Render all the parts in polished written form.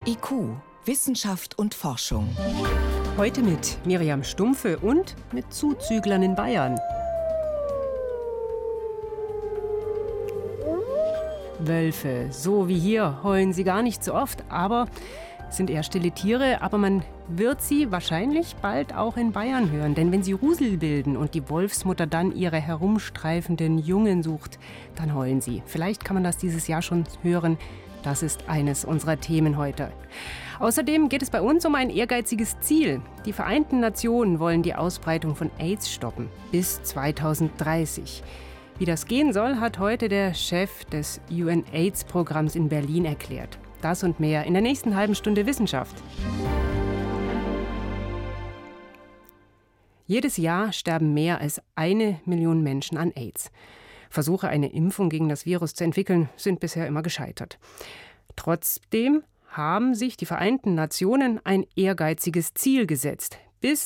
IQ, Wissenschaft und Forschung. Heute mit Miriam Stumpfe und mit Zuzüglern in Bayern. Wölfe, so wie hier, heulen sie gar nicht so oft, aber sind eher stille Tiere. Aber man wird sie wahrscheinlich bald auch in Bayern hören. Denn wenn sie Rusel bilden und die Wolfsmutter dann ihre herumstreifenden Jungen sucht, dann heulen sie. Vielleicht kann man das dieses Jahr schon hören. Das ist eines unserer Themen heute. Außerdem geht es bei uns um ein ehrgeiziges Ziel. Die Vereinten Nationen wollen die Ausbreitung von AIDS stoppen bis 2030. Wie das gehen soll, hat heute der Chef des UN-AIDS-Programms in Berlin erklärt. Das und mehr in der nächsten halben Stunde Wissenschaft. Jedes Jahr sterben mehr als 1 Million Menschen an AIDS. Versuche, eine Impfung gegen das Virus zu entwickeln, sind bisher immer gescheitert. Trotzdem haben sich die Vereinten Nationen ein ehrgeiziges Ziel gesetzt. Bis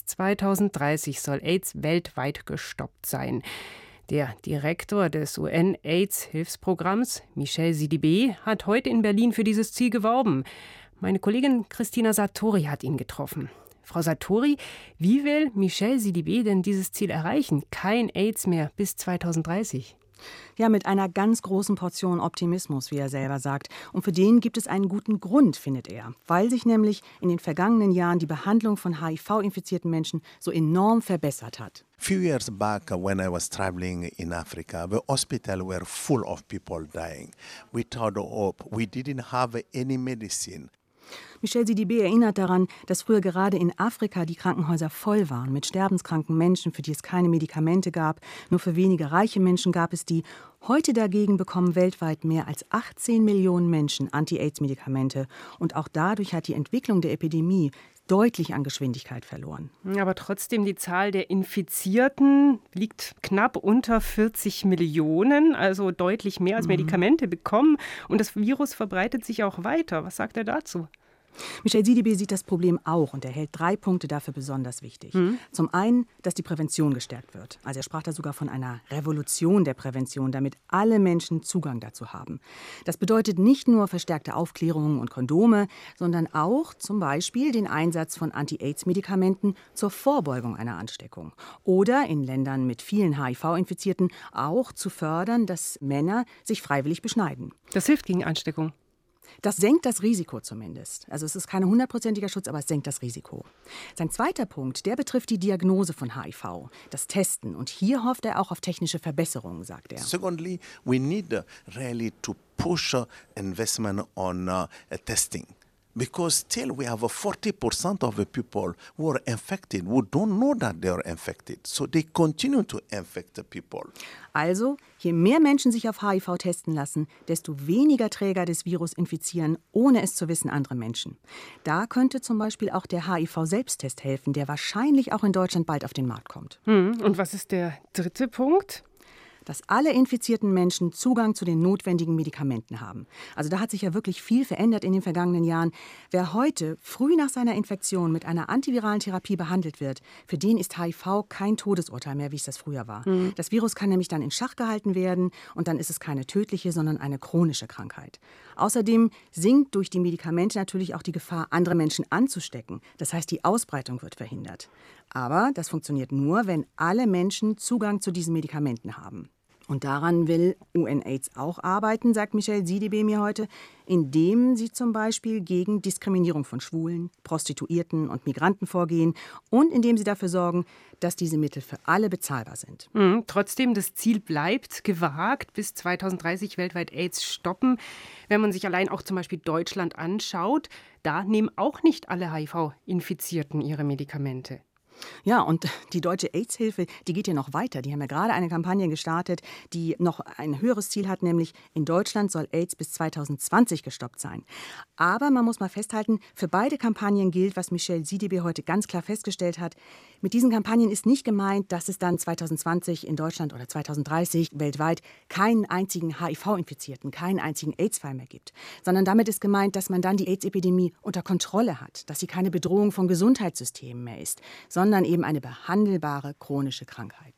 2030 soll AIDS weltweit gestoppt sein. Der Direktor des UN-AIDS-Hilfsprogramms, Michel Sidibé, hat heute in Berlin für dieses Ziel geworben. Meine Kollegin Christina Sartori hat ihn getroffen. Frau Sartori, wie will Michel Sidibé denn dieses Ziel erreichen? Kein AIDS mehr bis 2030. Ja, mit einer ganz großen Portion Optimismus, wie er selber sagt. Und für den gibt es einen guten Grund, findet er. Weil sich nämlich in den vergangenen Jahren die Behandlung von HIV-infizierten Menschen so enorm verbessert hat. Few years back, when I was traveling in Africa, the hospitals were full of people dying. Without hope, we didn't have any medicine. Michel Sidibé erinnert daran, dass früher gerade in Afrika die Krankenhäuser voll waren mit sterbenskranken Menschen, für die es keine Medikamente gab. Nur für wenige reiche Menschen gab es die. Heute dagegen bekommen weltweit mehr als 18 Millionen Menschen Anti-AIDS-Medikamente. Und auch dadurch hat die Entwicklung der Epidemie deutlich an Geschwindigkeit verloren. Aber trotzdem, die Zahl der Infizierten liegt knapp unter 40 Millionen, also deutlich mehr als Medikamente bekommen. Und das Virus verbreitet sich auch weiter. Was sagt er dazu? Michel Sidibé sieht das Problem auch und er hält 3 Punkte dafür besonders wichtig. Zum einen, dass die Prävention gestärkt wird. Also er sprach da sogar von einer Revolution der Prävention, damit alle Menschen Zugang dazu haben. Das bedeutet nicht nur verstärkte Aufklärung und Kondome, sondern auch zum Beispiel den Einsatz von Anti-AIDS-Medikamenten zur Vorbeugung einer Ansteckung. Oder in Ländern mit vielen HIV-Infizierten auch zu fördern, dass Männer sich freiwillig beschneiden. Das hilft gegen Ansteckung. Das senkt das Risiko zumindest. Also es ist kein 100%iger Schutz, aber es senkt das Risiko. Sein zweiter Punkt, der betrifft die Diagnose von HIV, das Testen. Und hier hofft er auch auf technische Verbesserungen, sagt er. Secondly, we need really to push investment on testing. Because still we have 40% of the people who are infected who don't know that they are infected. So they continue to infect the people. Also, je mehr Menschen sich auf HIV testen lassen, desto weniger Träger des Virus infizieren, ohne es zu wissen, andere Menschen. Da könnte zum Beispiel auch der HIV-Selbsttest helfen, der wahrscheinlich auch in Deutschland bald auf den Markt kommt. Und was ist der dritte Punkt? Dass alle infizierten Menschen Zugang zu den notwendigen Medikamenten haben. Also da hat sich ja wirklich viel verändert in den vergangenen Jahren. Wer heute früh nach seiner Infektion mit einer antiviralen Therapie behandelt wird, für den ist HIV kein Todesurteil mehr, wie es das früher war. Das Virus kann nämlich dann in Schach gehalten werden und dann ist es keine tödliche, sondern eine chronische Krankheit. Außerdem sinkt durch die Medikamente natürlich auch die Gefahr, andere Menschen anzustecken. Das heißt, die Ausbreitung wird verhindert. Aber das funktioniert nur, wenn alle Menschen Zugang zu diesen Medikamenten haben. Und daran will UN-AIDS auch arbeiten, sagt Michel Sidibé mir heute, indem sie zum Beispiel gegen Diskriminierung von Schwulen, Prostituierten und Migranten vorgehen und indem sie dafür sorgen, dass diese Mittel für alle bezahlbar sind. Trotzdem, das Ziel bleibt gewagt, bis 2030 weltweit AIDS stoppen. Wenn man sich allein auch zum Beispiel Deutschland anschaut, da nehmen auch nicht alle HIV-Infizierten ihre Medikamente. Ja, und die Deutsche AIDS-Hilfe, die geht ja noch weiter. Die haben ja gerade eine Kampagne gestartet, die noch ein höheres Ziel hat, nämlich in Deutschland soll AIDS bis 2020 gestoppt sein. Aber man muss mal festhalten, für beide Kampagnen gilt, was Michel Sidibé heute ganz klar festgestellt hat. Mit diesen Kampagnen ist nicht gemeint, dass es dann 2020 in Deutschland oder 2030 weltweit keinen einzigen HIV-Infizierten, keinen einzigen AIDS-Fall mehr gibt. Sondern damit ist gemeint, dass man dann die AIDS-Epidemie unter Kontrolle hat, dass sie keine Bedrohung vom Gesundheitssystem mehr ist, sondern eben eine behandelbare chronische Krankheit.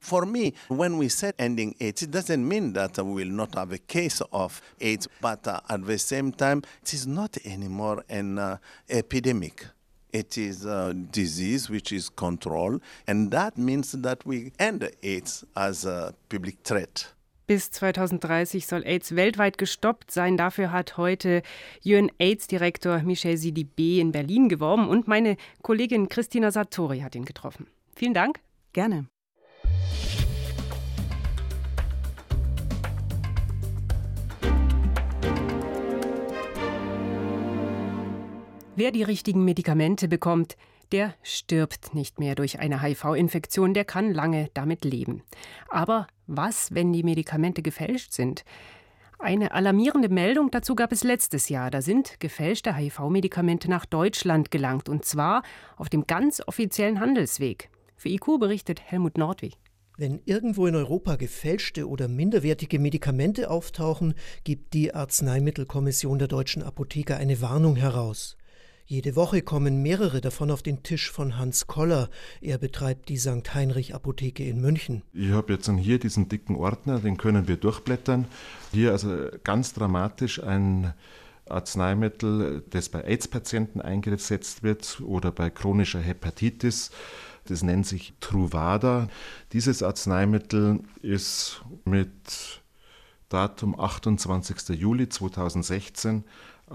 For me, when we said ending AIDS, it doesn't mean that we will not have a case of AIDS, but at the same time, it is not anymore an epidemic. It is a disease which is controlled, and that means that we end AIDS as a public threat. Bis 2030 soll AIDS weltweit gestoppt sein. Dafür hat heute UN-AIDS-Direktor Michel Sidibé in Berlin geworben und meine Kollegin Christina Sartori hat ihn getroffen. Vielen Dank. Gerne. Wer die richtigen Medikamente bekommt, der stirbt nicht mehr durch eine HIV-Infektion, der kann lange damit leben. Aber was, wenn die Medikamente gefälscht sind? Eine alarmierende Meldung dazu gab es letztes Jahr. Da sind gefälschte HIV-Medikamente nach Deutschland gelangt, und zwar auf dem ganz offiziellen Handelsweg. Für IQ berichtet Helmut Nordwig. Wenn irgendwo in Europa gefälschte oder minderwertige Medikamente auftauchen, gibt die Arzneimittelkommission der deutschen Apotheker eine Warnung heraus. Jede Woche kommen mehrere davon auf den Tisch von Hans Koller. Er betreibt die St. Heinrich Apotheke in München. Ich habe jetzt hier diesen dicken Ordner, den können wir durchblättern. Hier also ganz dramatisch ein Arzneimittel, das bei AIDS-Patienten eingesetzt wird oder bei chronischer Hepatitis. Das nennt sich Truvada. Dieses Arzneimittel ist mit Datum 28. Juli 2016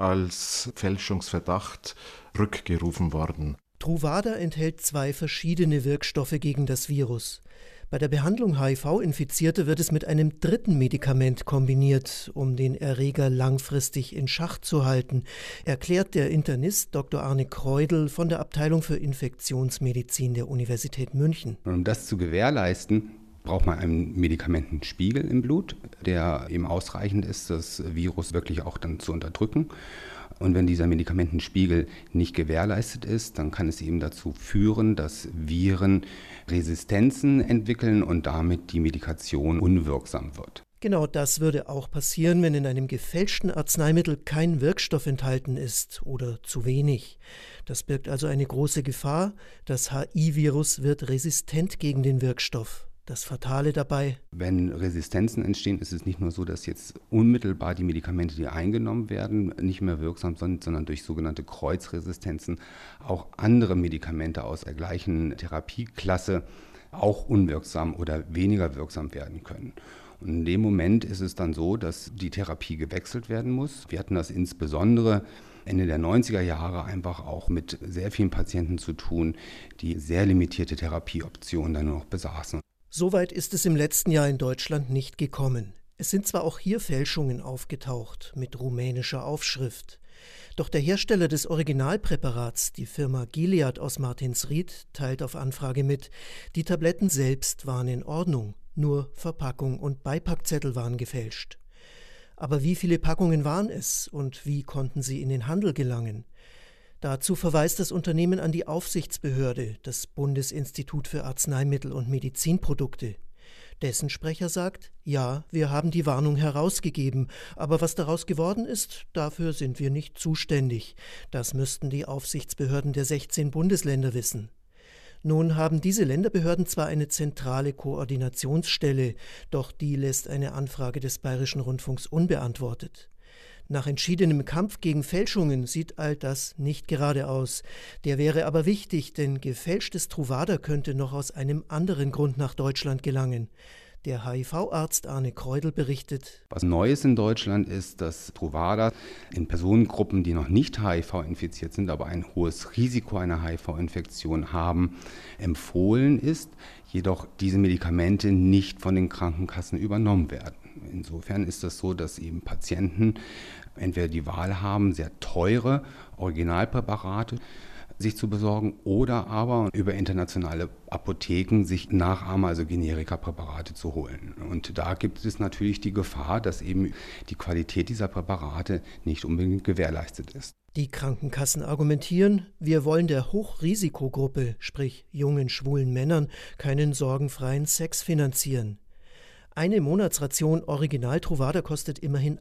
als Fälschungsverdacht rückgerufen worden. Truvada enthält 2 verschiedene Wirkstoffe gegen das Virus. Bei der Behandlung HIV-Infizierter wird es mit einem dritten Medikament kombiniert, um den Erreger langfristig in Schach zu halten, erklärt der Internist Dr. Arne Kreudel von der Abteilung für Infektionsmedizin der Universität München. Um das zu gewährleisten, braucht man einen Medikamentenspiegel im Blut, der eben ausreichend ist, das Virus wirklich auch dann zu unterdrücken. Und wenn dieser Medikamentenspiegel nicht gewährleistet ist, dann kann es eben dazu führen, dass Viren Resistenzen entwickeln und damit die Medikation unwirksam wird. Genau das würde auch passieren, wenn in einem gefälschten Arzneimittel kein Wirkstoff enthalten ist oder zu wenig. Das birgt also eine große Gefahr. Das HIV-Virus wird resistent gegen den Wirkstoff. Das Fatale dabei: Wenn Resistenzen entstehen, ist es nicht nur so, dass jetzt unmittelbar die Medikamente, die eingenommen werden, nicht mehr wirksam sind, sondern durch sogenannte Kreuzresistenzen auch andere Medikamente aus der gleichen Therapieklasse auch unwirksam oder weniger wirksam werden können. Und in dem Moment ist es dann so, dass die Therapie gewechselt werden muss. Wir hatten das insbesondere Ende der 90er Jahre einfach auch mit sehr vielen Patienten zu tun, die sehr limitierte Therapieoptionen dann nur noch besaßen. Soweit ist es im letzten Jahr in Deutschland nicht gekommen. Es sind zwar auch hier Fälschungen aufgetaucht mit rumänischer Aufschrift. Doch der Hersteller des Originalpräparats, die Firma Gilead aus Martinsried, teilt auf Anfrage mit, die Tabletten selbst waren in Ordnung, nur Verpackung und Beipackzettel waren gefälscht. Aber wie viele Packungen waren es und wie konnten sie in den Handel gelangen? Dazu verweist das Unternehmen an die Aufsichtsbehörde, das Bundesinstitut für Arzneimittel und Medizinprodukte. Dessen Sprecher sagt, ja, wir haben die Warnung herausgegeben, aber was daraus geworden ist, dafür sind wir nicht zuständig. Das müssten die Aufsichtsbehörden der 16 Bundesländer wissen. Nun haben diese Länderbehörden zwar eine zentrale Koordinationsstelle, doch die lässt eine Anfrage des Bayerischen Rundfunks unbeantwortet. Nach entschiedenem Kampf gegen Fälschungen sieht all das nicht gerade aus. Der wäre aber wichtig, denn gefälschtes Truvada könnte noch aus einem anderen Grund nach Deutschland gelangen. Der HIV-Arzt Arne Kreudel berichtet: Was Neues in Deutschland ist, dass Truvada in Personengruppen, die noch nicht HIV-infiziert sind, aber ein hohes Risiko einer HIV-Infektion haben, empfohlen ist, jedoch diese Medikamente nicht von den Krankenkassen übernommen werden. Insofern ist es so, dass eben Patienten entweder die Wahl haben, sehr teure Originalpräparate sich zu besorgen oder aber über internationale Apotheken sich Nachahmer, also Generika-Präparate zu holen. Und da gibt es natürlich die Gefahr, dass eben die Qualität dieser Präparate nicht unbedingt gewährleistet ist. Die Krankenkassen argumentieren, wir wollen der Hochrisikogruppe, sprich jungen schwulen Männern, keinen sorgenfreien Sex finanzieren. Eine Monatsration Original Truvada kostet immerhin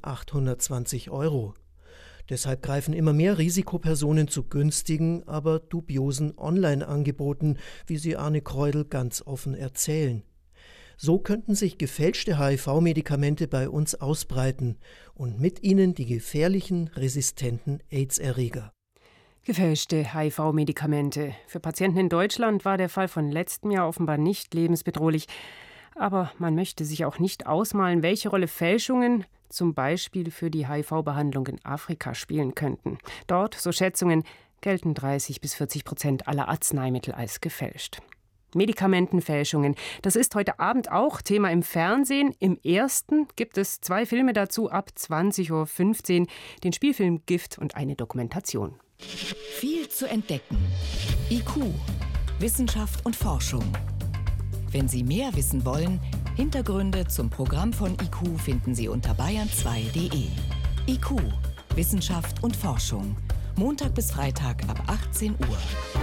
820 €. Deshalb greifen immer mehr Risikopersonen zu günstigen, aber dubiosen Online-Angeboten, wie sie Arne Kreudel ganz offen erzählen. So könnten sich gefälschte HIV-Medikamente bei uns ausbreiten und mit ihnen die gefährlichen, resistenten AIDS-Erreger. Gefälschte HIV-Medikamente. Für Patienten in Deutschland war der Fall von letztem Jahr offenbar nicht lebensbedrohlich. Aber man möchte sich auch nicht ausmalen, welche Rolle Fälschungen zum Beispiel für die HIV-Behandlung in Afrika spielen könnten. Dort, so Schätzungen, gelten 30-40% aller Arzneimittel als gefälscht. Medikamentenfälschungen, das ist heute Abend auch Thema im Fernsehen. Im ersten gibt es 2 Filme dazu ab 20.15 Uhr, den Spielfilm Gift und eine Dokumentation. Viel zu entdecken. IQ, Wissenschaft und Forschung. Wenn Sie mehr wissen wollen, Hintergründe zum Programm von IQ finden Sie unter bayern2.de. IQ, Wissenschaft und Forschung. Montag bis Freitag ab 18 Uhr.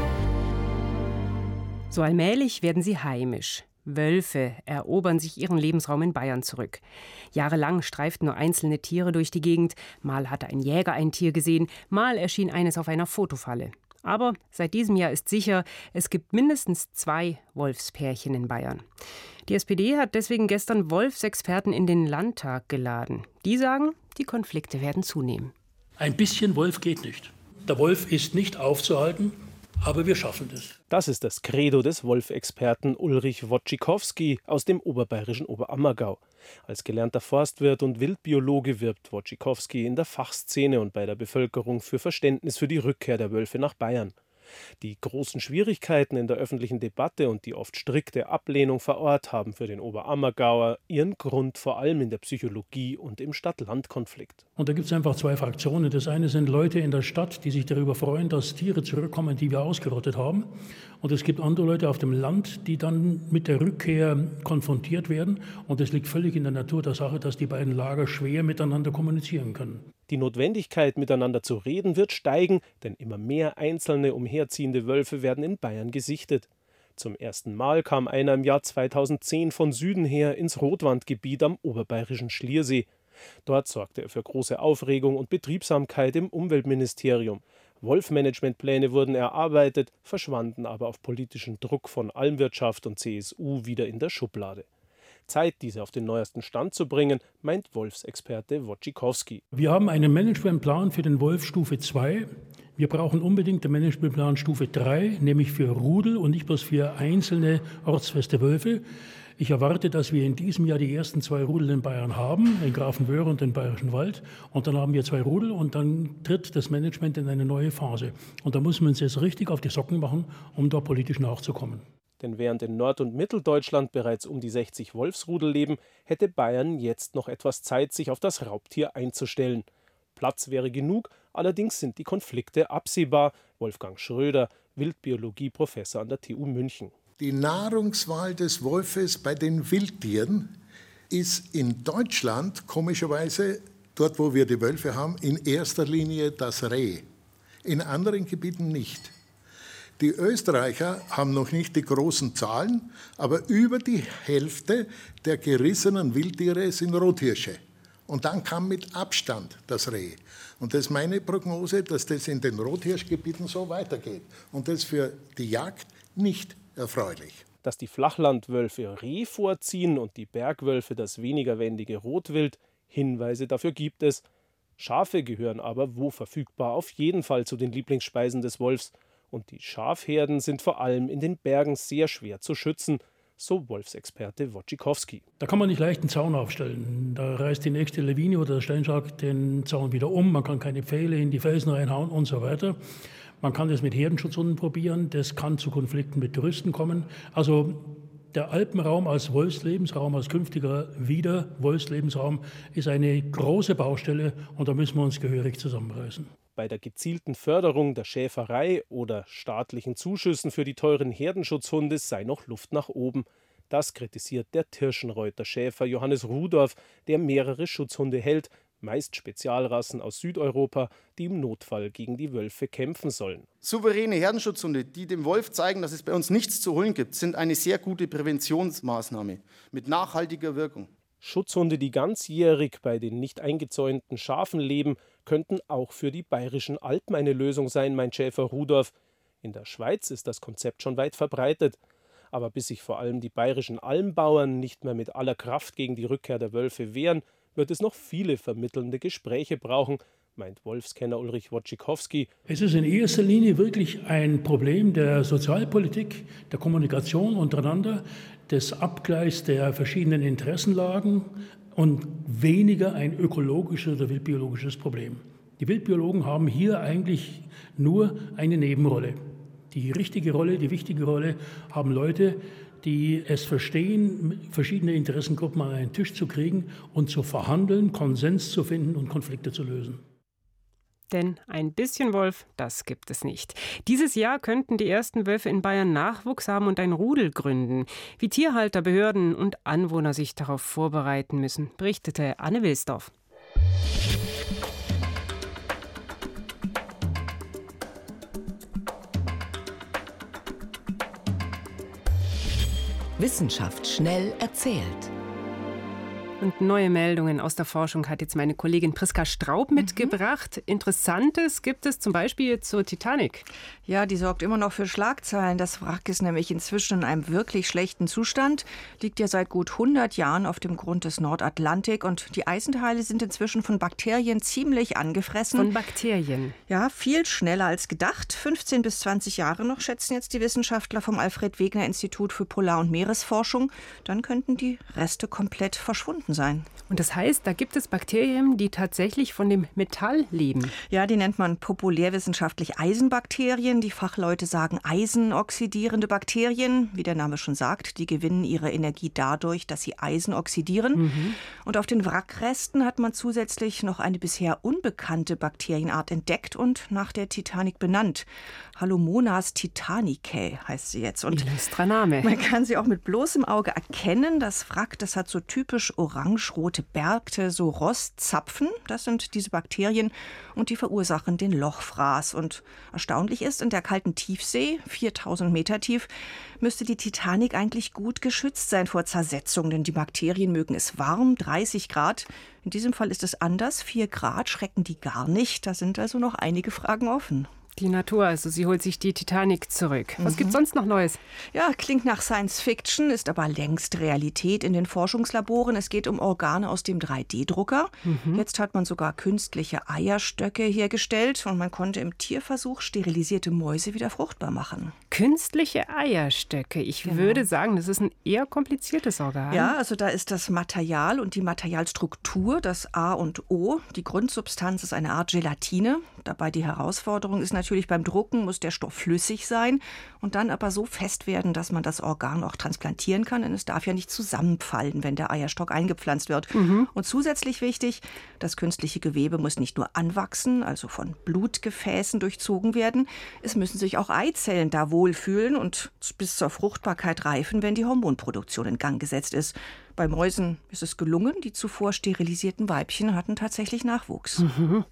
So allmählich werden sie heimisch. Wölfe erobern sich ihren Lebensraum in Bayern zurück. Jahrelang streiften nur einzelne Tiere durch die Gegend. Mal hatte ein Jäger ein Tier gesehen, mal erschien eines auf einer Fotofalle. Aber seit diesem Jahr ist sicher, es gibt mindestens 2 Wolfspärchen in Bayern. Die SPD hat deswegen gestern Wolfsexperten in den Landtag geladen. Die sagen, die Konflikte werden zunehmen. Ein bisschen Wolf geht nicht. Der Wolf ist nicht aufzuhalten, aber wir schaffen es. Das ist das Credo des Wolfexperten Ulrich Wojcikowski aus dem oberbayerischen Oberammergau. Als gelernter Forstwirt und Wildbiologe wirbt Wojcikowski in der Fachszene und bei der Bevölkerung für Verständnis für die Rückkehr der Wölfe nach Bayern. Die großen Schwierigkeiten in der öffentlichen Debatte und die oft strikte Ablehnung vor Ort haben für den Oberammergauer ihren Grund vor allem in der Psychologie und im Stadt-Land-Konflikt. Und da gibt es einfach 2 Fraktionen. Das eine sind Leute in der Stadt, die sich darüber freuen, dass Tiere zurückkommen, die wir ausgerottet haben. Und es gibt andere Leute auf dem Land, die dann mit der Rückkehr konfrontiert werden. Und es liegt völlig in der Natur der Sache, dass die beiden Lager schwer miteinander kommunizieren können. Die Notwendigkeit, miteinander zu reden, wird steigen, denn immer mehr einzelne umherziehende Wölfe werden in Bayern gesichtet. Zum ersten Mal kam einer im Jahr 2010 von Süden her ins Rotwandgebiet am oberbayerischen Schliersee. Dort sorgte er für große Aufregung und Betriebsamkeit im Umweltministerium. Wolfmanagementpläne wurden erarbeitet, verschwanden aber auf politischen Druck von Almwirtschaft und CSU wieder in der Schublade. Zeit, diese auf den neuesten Stand zu bringen, meint Wolfsexperte Wojcikowski. Wir haben einen Managementplan für den Wolf Stufe 2. Wir brauchen unbedingt den Managementplan Stufe 3, nämlich für Rudel und nicht bloß für einzelne ortsfeste Wölfe. Ich erwarte, dass wir in diesem Jahr die ersten 2 Rudel in Bayern haben, in Grafenwöhr und den Bayerischen Wald. Und dann haben wir 2 Rudel und dann tritt das Management in eine neue Phase. Und da müssen wir uns jetzt richtig auf die Socken machen, um da politisch nachzukommen. Denn während in Nord- und Mitteldeutschland bereits um die 60 Wolfsrudel leben, hätte Bayern jetzt noch etwas Zeit, sich auf das Raubtier einzustellen. Platz wäre genug, allerdings sind die Konflikte absehbar. Wolfgang Schröder, Wildbiologie-Professor an der TU München. Die Nahrungswahl des Wolfes bei den Wildtieren ist in Deutschland komischerweise, dort wo wir die Wölfe haben, in erster Linie das Reh. In anderen Gebieten nicht. Die Österreicher haben noch nicht die großen Zahlen, aber über die Hälfte der gerissenen Wildtiere sind Rothirsche. Und dann kam mit Abstand das Reh. Und das ist meine Prognose, dass das in den Rothirschgebieten so weitergeht. Und das ist für die Jagd nicht erfreulich. Dass die Flachlandwölfe Reh vorziehen und die Bergwölfe das weniger wendige Rotwild, Hinweise dafür gibt es. Schafe gehören aber, wo verfügbar, auf jeden Fall zu den Lieblingsspeisen des Wolfs. Und die Schafherden sind vor allem in den Bergen sehr schwer zu schützen, so Wolfsexperte Wojcikowski. Da kann man nicht leicht einen Zaun aufstellen. Da reißt die nächste Lawine oder der Steinschlag den Zaun wieder um. Man kann keine Pfähle in die Felsen reinhauen und so weiter. Man kann das mit Herdenschutzhunden probieren. Das kann zu Konflikten mit Touristen kommen. Also der Alpenraum als Wolfslebensraum, als künftiger Wolfslebensraum ist eine große Baustelle und da müssen wir uns gehörig zusammenreißen. Bei der gezielten Förderung der Schäferei oder staatlichen Zuschüssen für die teuren Herdenschutzhunde sei noch Luft nach oben. Das kritisiert der Tirschenreuther Schäfer Johannes Rudorf, der mehrere Schutzhunde hält, meist Spezialrassen aus Südeuropa, die im Notfall gegen die Wölfe kämpfen sollen. Souveräne Herdenschutzhunde, die dem Wolf zeigen, dass es bei uns nichts zu holen gibt, sind eine sehr gute Präventionsmaßnahme mit nachhaltiger Wirkung. Schutzhunde, die ganzjährig bei den nicht eingezäunten Schafen leben, könnten auch für die bayerischen Alpen eine Lösung sein, meint Schäfer Rudorf. In der Schweiz ist das Konzept schon weit verbreitet. Aber bis sich vor allem die bayerischen Almbauern nicht mehr mit aller Kraft gegen die Rückkehr der Wölfe wehren, wird es noch viele vermittelnde Gespräche brauchen, meint Wolfskenner Ulrich Wojcikowski. Es ist in erster Linie wirklich ein Problem der Sozialpolitik, der Kommunikation untereinander, des Abgleichs der verschiedenen Interessenlagen und weniger ein ökologisches oder wildbiologisches Problem. Die Wildbiologen haben hier eigentlich nur eine Nebenrolle. Die richtige Rolle, die wichtige Rolle haben Leute, die es verstehen, verschiedene Interessengruppen an einen Tisch zu kriegen und zu verhandeln, Konsens zu finden und Konflikte zu lösen. Denn ein bisschen Wolf, das gibt es nicht. Dieses Jahr könnten die ersten Wölfe in Bayern Nachwuchs haben und ein Rudel gründen. Wie Tierhalter, Behörden und Anwohner sich darauf vorbereiten müssen, berichtete Anne Wilsdorf. Wissenschaft schnell erzählt. Und neue Meldungen aus der Forschung hat jetzt meine Kollegin Priska Straub mitgebracht. Interessantes gibt es zum Beispiel zur Titanic. Ja, die sorgt immer noch für Schlagzeilen. Das Wrack ist nämlich inzwischen in einem wirklich schlechten Zustand. Liegt ja seit gut 100 Jahren auf dem Grund des Nordatlantik. Und die Eisenteile sind inzwischen von Bakterien ziemlich angefressen. Von Bakterien? Ja, viel schneller als gedacht. 15 bis 20 Jahre noch, schätzen jetzt die Wissenschaftler vom Alfred-Wegener-Institut für Polar- und Meeresforschung. Dann könnten die Reste komplett verschwunden sein. Und das heißt, da gibt es Bakterien, die tatsächlich von dem Metall leben. Ja, die nennt man populärwissenschaftlich Eisenbakterien. Die Fachleute sagen eisenoxidierende Bakterien. Wie der Name schon sagt, die gewinnen ihre Energie dadurch, dass sie Eisen oxidieren. Und auf den Wrackresten hat man zusätzlich noch eine bisher unbekannte Bakterienart entdeckt und nach der Titanic benannt. Halomonas titanicae heißt sie jetzt. Und illustrer Name. Man kann sie auch mit bloßem Auge erkennen. Das Wrack, das hat so typisch orange-rote Bärte, so Rostzapfen. Das sind diese Bakterien und die verursachen den Lochfraß. Und erstaunlich ist, in der kalten Tiefsee, 4000 Meter tief, müsste die Titanic eigentlich gut geschützt sein vor Zersetzung. Denn die Bakterien mögen es warm, 30 Grad. In diesem Fall ist es anders. 4 Grad schrecken die gar nicht. Da sind also noch einige Fragen offen. Die Natur, also sie holt sich die Titanic zurück. Was gibt sonst noch Neues? Ja, klingt nach Science Fiction, ist aber längst Realität in den Forschungslaboren. Es geht um Organe aus dem 3D-Drucker. Jetzt hat man sogar künstliche Eierstöcke hergestellt und man konnte im Tierversuch sterilisierte Mäuse wieder fruchtbar machen. Künstliche Eierstöcke. Ich würde sagen, das ist ein eher kompliziertes Organ. Ja, also da ist das Material und die Materialstruktur, das A und O. Die Grundsubstanz ist eine Art Gelatine. Dabei die Herausforderung ist natürlich, beim Drucken muss der Stoff flüssig sein und dann aber so fest werden, dass man das Organ auch transplantieren kann. Denn es darf ja nicht zusammenfallen, wenn der Eierstock eingepflanzt wird. Und zusätzlich wichtig, das künstliche Gewebe muss nicht nur anwachsen, also von Blutgefäßen durchzogen werden. Es müssen sich auch Eizellen da wohlfühlen und bis zur Fruchtbarkeit reifen, wenn die Hormonproduktion in Gang gesetzt ist. Bei Mäusen ist es gelungen. Die zuvor sterilisierten Weibchen hatten tatsächlich Nachwuchs.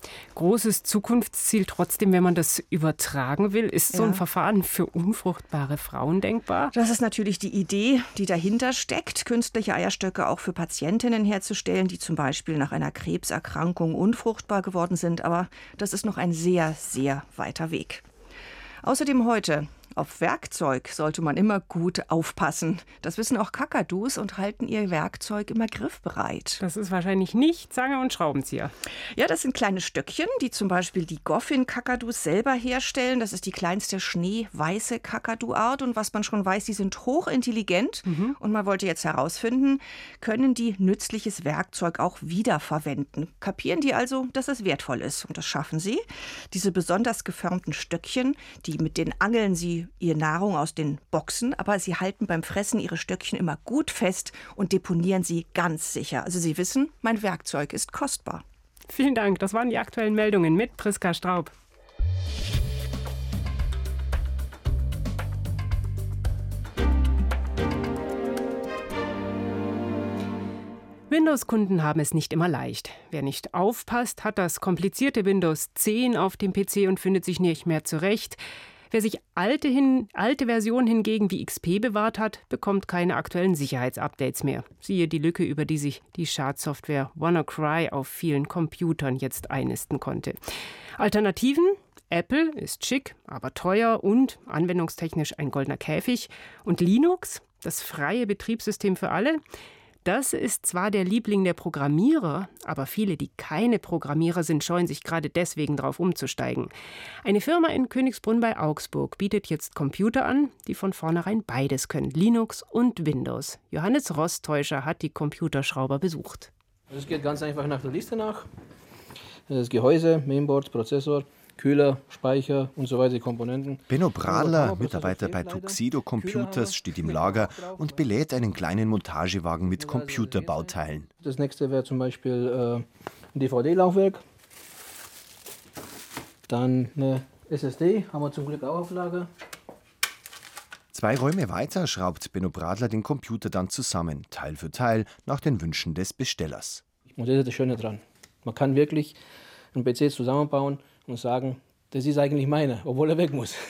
Großes Zukunftsziel trotzdem, wenn man das übertragen will. Ist so ein Verfahren für unfruchtbare Frauen denkbar? Das ist natürlich die Idee, die dahinter steckt, künstliche Eierstöcke auch für Patientinnen herzustellen, die zum Beispiel nach einer Krebserkrankung unfruchtbar geworden sind. Aber das ist noch ein sehr, sehr weiter Weg. Außerdem heute: Auf Werkzeug sollte man immer gut aufpassen. Das wissen auch Kakadus und halten ihr Werkzeug immer griffbereit. Das ist wahrscheinlich nicht Zange und Schraubenzieher. Ja, das sind kleine Stöckchen, die zum Beispiel die Goffin-Kakadus selber herstellen. Das ist die kleinste schneeweiße Kakadu-Art. Und was man schon weiß, die sind hochintelligent. Und man wollte jetzt herausfinden, können die nützliches Werkzeug auch wiederverwenden? Kapieren die also, dass es wertvoll ist? Und das schaffen sie. Diese besonders geformten Stöckchen, mit denen angeln sie ihre Nahrung aus den Boxen, aber sie halten beim Fressen ihre Stöckchen immer gut fest und deponieren sie ganz sicher. Also sie wissen, mein Werkzeug ist kostbar. Vielen Dank, das waren die aktuellen Meldungen mit Priska Straub. Windows-Kunden haben es nicht immer leicht. Wer nicht aufpasst, hat das komplizierte Windows 10 auf dem PC und findet sich nicht mehr zurecht. Wer sich alte Versionen hingegen wie XP bewahrt hat, bekommt keine aktuellen Sicherheitsupdates mehr. Siehe die Lücke, über die sich die Schadsoftware WannaCry auf vielen Computern jetzt einnisten konnte. Alternativen? Apple ist schick, aber teuer und anwendungstechnisch ein goldener Käfig. Und Linux, das freie Betriebssystem für alle, das ist zwar der Liebling der Programmierer, aber viele, die keine Programmierer sind, scheuen sich gerade deswegen darauf umzusteigen. Eine Firma in Königsbrunn bei Augsburg bietet jetzt Computer an, die von vornherein beides können, Linux und Windows. Johannes Rostäuscher hat die Computerschrauber besucht. Es geht ganz einfach nach der Liste nach. Das Gehäuse, Mainboard, Prozessor, Kühler, Speicher und so weiter, die Komponenten. Benno Bradler, Mitarbeiter bei Tuxedo Computers, steht im Lager und belädt einen kleinen Montagewagen mit Computerbauteilen. Das nächste wäre zum Beispiel ein DVD-Laufwerk. Dann eine SSD, haben wir zum Glück auch auf Lager. 2 Räume weiter schraubt Benno Bradler den Computer dann zusammen, Teil für Teil, nach den Wünschen des Bestellers. Und das ist das Schöne dran. Man kann wirklich einen PC zusammenbauen und sagen, das ist eigentlich meiner, obwohl er weg muss.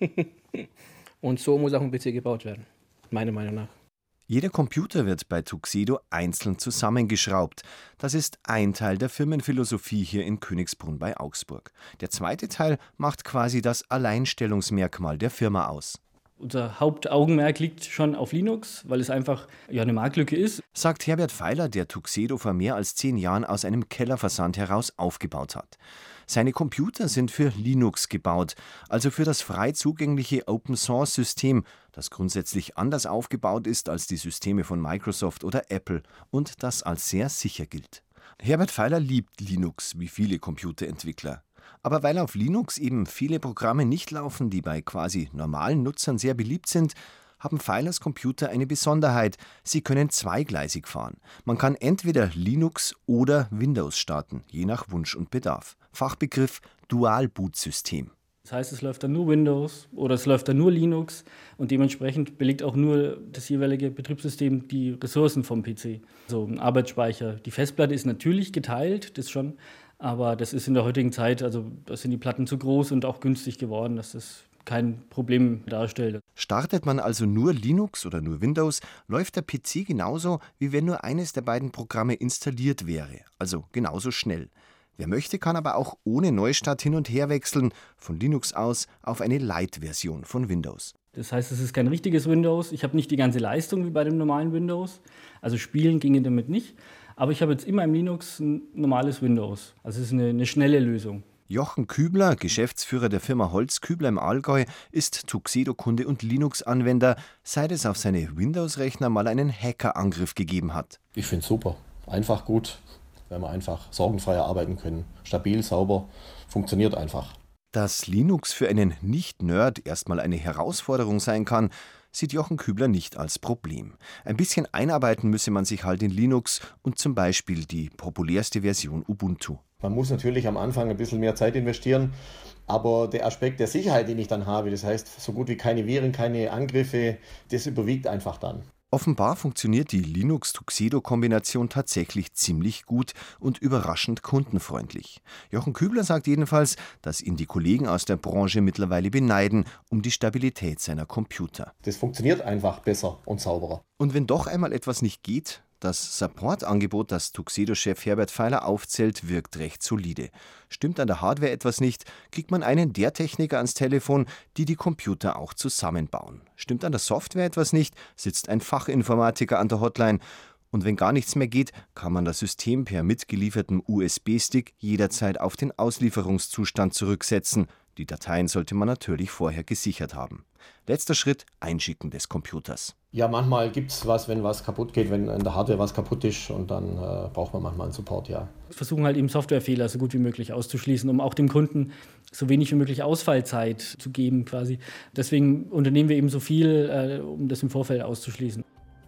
Und so muss auch ein PC gebaut werden, meiner Meinung nach. Jeder Computer wird bei Tuxedo einzeln zusammengeschraubt. Das ist ein Teil der Firmenphilosophie hier in Königsbrunn bei Augsburg. Der zweite Teil macht quasi das Alleinstellungsmerkmal der Firma aus. Unser Hauptaugenmerk liegt schon auf Linux, weil es einfach eine Marktlücke ist. Sagt Herbert Feiler, der Tuxedo vor mehr als 10 Jahren aus einem Kellerversand heraus aufgebaut hat. Seine Computer sind für Linux gebaut, also für das frei zugängliche Open-Source-System, das grundsätzlich anders aufgebaut ist als die Systeme von Microsoft oder Apple und das als sehr sicher gilt. Herbert Feiler liebt Linux, wie viele Computerentwickler. Aber weil auf Linux eben viele Programme nicht laufen, die bei quasi normalen Nutzern sehr beliebt sind, haben Feilers Computer eine Besonderheit. Sie können zweigleisig fahren. Man kann entweder Linux oder Windows starten, je nach Wunsch und Bedarf. Fachbegriff Dual-Boot-System. Das heißt, es läuft dann nur Windows oder es läuft dann nur Linux und dementsprechend belegt auch nur das jeweilige Betriebssystem die Ressourcen vom PC. So ein Arbeitsspeicher. Die Festplatte ist natürlich geteilt, das schon, aber das ist in der heutigen Zeit, also da sind die Platten zu groß und auch günstig geworden, dass das kein Problem darstellt. Startet man also nur Linux oder nur Windows, läuft der PC genauso, wie wenn nur eines der beiden Programme installiert wäre, also genauso schnell. Wer möchte, kann aber auch ohne Neustart hin und her wechseln, von Linux aus auf eine Lite-Version von Windows. Das heißt, es ist kein richtiges Windows. Ich habe nicht die ganze Leistung wie bei dem normalen Windows. Also spielen ginge damit nicht. Aber ich habe jetzt immer im Linux ein normales Windows. Also es ist eine schnelle Lösung. Jochen Kübler, Geschäftsführer der Firma Holz Kübler im Allgäu, ist Tuxedo-Kunde und Linux-Anwender, seit es auf seine Windows-Rechner mal einen Hackerangriff gegeben hat. Ich finde es super. Einfach gut, weil wir einfach sorgenfreier arbeiten können. Stabil, sauber, funktioniert einfach. Dass Linux für einen Nicht-Nerd erstmal eine Herausforderung sein kann, sieht Jochen Kübler nicht als Problem. Ein bisschen einarbeiten müsse man sich halt in Linux und zum Beispiel die populärste Version Ubuntu. Man muss natürlich am Anfang ein bisschen mehr Zeit investieren, aber der Aspekt der Sicherheit, den ich dann habe, das heißt so gut wie keine Viren, keine Angriffe, das überwiegt einfach dann. Offenbar funktioniert die Linux-Tuxedo-Kombination tatsächlich ziemlich gut und überraschend kundenfreundlich. Jochen Kübler sagt jedenfalls, dass ihn die Kollegen aus der Branche mittlerweile beneiden um die Stabilität seiner Computer. Das funktioniert einfach besser und sauberer. Und wenn doch einmal etwas nicht geht, das Supportangebot, das Tuxedo-Chef Herbert Feiler aufzählt, wirkt recht solide. Stimmt an der Hardware etwas nicht, kriegt man einen der Techniker ans Telefon, die die Computer auch zusammenbauen. Stimmt an der Software etwas nicht, sitzt ein Fachinformatiker an der Hotline. Und wenn gar nichts mehr geht, kann man das System per mitgeliefertem USB-Stick jederzeit auf den Auslieferungszustand zurücksetzen. Die Dateien sollte man natürlich vorher gesichert haben. Letzter Schritt, Einschicken des Computers. Ja, manchmal gibt es was, wenn was kaputt geht, wenn in der Hardware was kaputt ist und dann braucht man manchmal einen Support, ja. Wir versuchen halt eben Softwarefehler so gut wie möglich auszuschließen, um auch dem Kunden so wenig wie möglich Ausfallzeit zu geben quasi. Deswegen unternehmen wir eben so viel, um das im Vorfeld auszuschließen.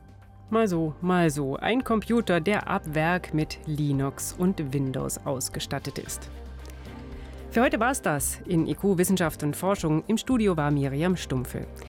Mal so, mal so. Ein Computer, der ab Werk mit Linux und Windows ausgestattet ist. Für heute war es das in IQ Wissenschaft und Forschung. Im Studio war Miriam Stumpfe.